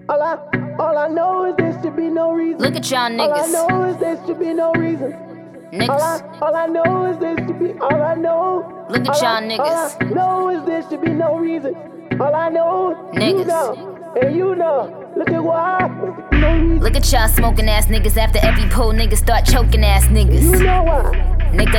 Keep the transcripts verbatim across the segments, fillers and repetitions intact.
All I, all I know is there should be no reason. Look at y'all All I niggas. know is there should be no reason. All I, Niggas. all I know is there should be. All I know. Look at all y'all I, niggas. All I know is there should be no reason. All I know, you Niggas. know, and you know. Look at why. No reason. Look at y'all smoking ass niggas. After every pull, niggas start choking ass niggas. You know why. Nigga,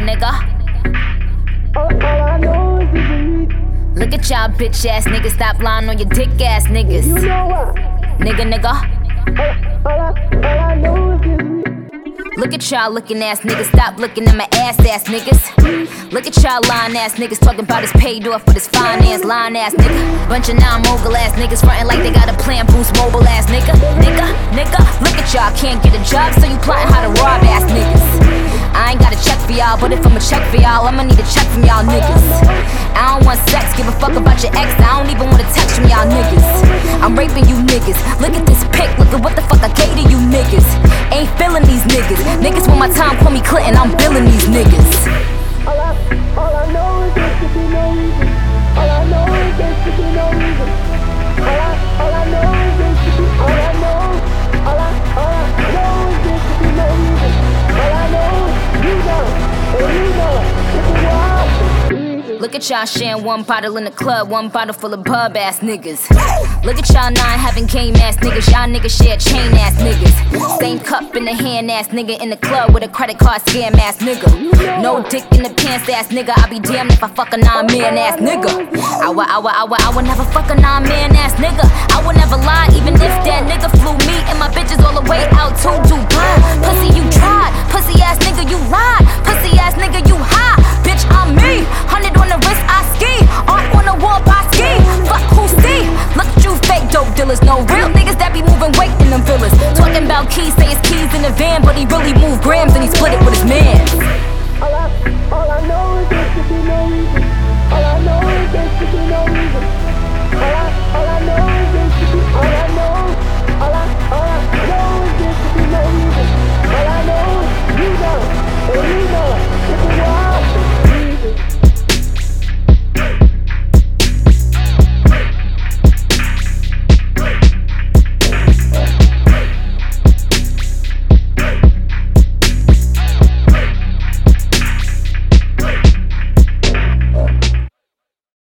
nigga. All, all I know is there's a reason. Look at y'all bitch ass niggas. Stop lying on your dick ass niggas. You know why. Nigga, nigga. All, all, I, all I know is there's a reason. Look at y'all looking ass niggas. Stop looking at my ass ass niggas. Look at y'all lying ass niggas talking about his paid off with his finance lying ass nigga. Bunch of non-mogul ass niggas frontin' like they got a plan boost mobile ass nigga. Nigga, nigga. Look at y'all can't get a job, so you plotting how to rob ass niggas. I ain't got a check for y'all, but if I'ma check for y'all, I'ma need a check from y'all niggas. I don't want sex, give a fuck about your ex. I don't even want a text from y'all niggas. I'm raping you niggas. Look at this pic, look at what the fuck I gave to you niggas. Ain't feeling these niggas. Niggas want my time, call me Clinton, I'm billing these niggas. All I, all I know is there should be no reason. All I know is there should be no reason. All I, all I know is there should be. All I know, all I, all I know is there should be no reason. All I know, you know, and you know. Look at why. Look at y'all sharing one bottle in the club, one bottle full of pub ass niggas. Look at y'all nine having game ass niggas, y'all niggas share chain ass niggas. Same cup in the hand ass nigga in the club with a credit card scam ass nigga. No dick in the pants ass nigga, I be damned if I fuck a nine man ass nigga. I would, I would, I would, I would never fuck a nine man ass nigga. I would never lie, even if that nigga flew me and my bitches all the way out to Dubai. Pussy you tried, pussy ass nigga you lied, pussy ass nigga you high. Bitch I'm me, hundred on the wrist I ski, art on the wall I ski. Fuck who see? Look at you fake dope dealers, no real niggas that be moving weight in them villas. Talking about keys, say it's keys in the van, but he really moved grams and he split it with